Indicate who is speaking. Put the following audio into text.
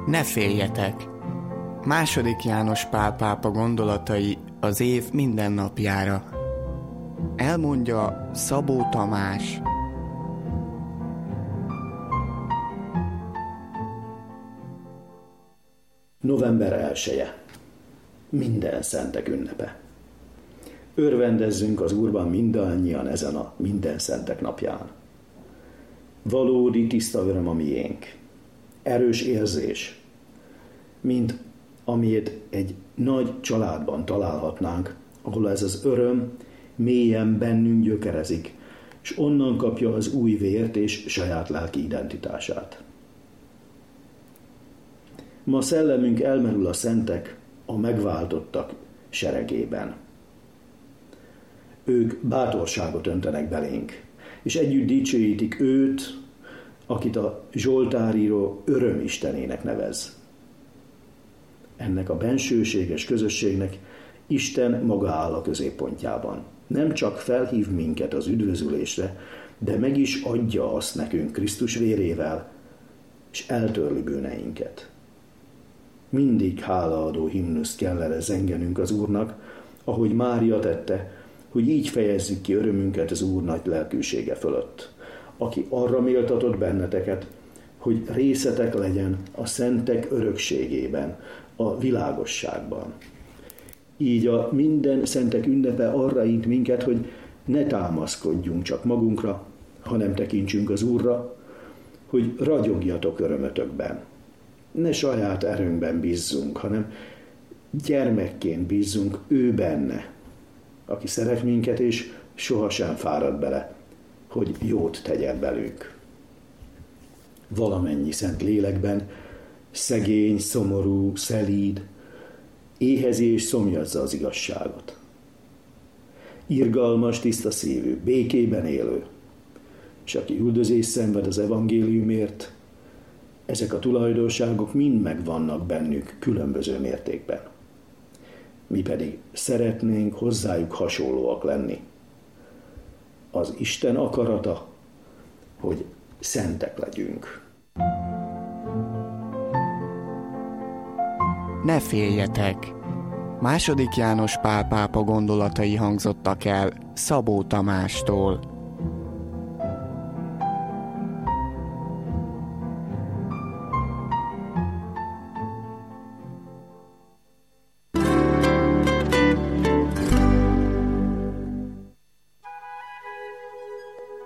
Speaker 1: Ne féljetek! II. János Pál pápa gondolatai az év minden napjára. Elmondja Szabó Tamás.
Speaker 2: November 1-e. Minden szentek ünnepe. Örvendezzünk az Úrban mindannyian ezen a minden szentek napján. Valódi tiszta öröm a miénk. Erős érzés, mint amilyet egy nagy családban találhatnánk, ahol ez az öröm mélyen bennünk gyökerezik, és onnan kapja az új vért és saját lelki identitását. Ma szellemünk elmerül a szentek, a megváltottak seregében. Ők bátorságot öntenek belénk, és együtt dicsőítik őt, akit a Zsoltáríró örömistenének nevez. Ennek a bensőséges közösségnek Isten maga áll a középpontjában. Nem csak felhív minket az üdvözülésre, de meg is adja azt nekünk Krisztus vérével, és eltörli bűneinket. Mindig hálaadó himnuszt kellene zengenünk az Úrnak, ahogy Mária tette, hogy így fejezzük ki örömünket az Úr nagy lelkűsége fölött, aki arra méltatott benneteket, hogy részetek legyen a szentek örökségében, a világosságban. Így a minden szentek ünnepe arra int minket, hogy ne támaszkodjunk csak magunkra, hanem tekintsünk az Úrra, hogy ragyogjatok örömötökben. Ne saját erőnkben bízzunk, hanem gyermekként bízzunk ő benne, aki szeret minket, és sohasem fárad bele, hogy jót tegyen belünk. Valamennyi szent lélekben, szegény, szomorú, szelíd, éhezi és szomjazza az igazságot. Irgalmas, tiszta szívű, békében élő, és aki üldözés szenved az evangéliumért, ezek a tulajdonságok mind megvannak bennük különböző mértékben. Mi pedig szeretnénk hozzájuk hasonlóak lenni. Az Isten akarata, hogy szentek legyünk.
Speaker 1: Ne féljetek! II. János Pál pápa gondolatai hangzottak el Szabó Tamástól.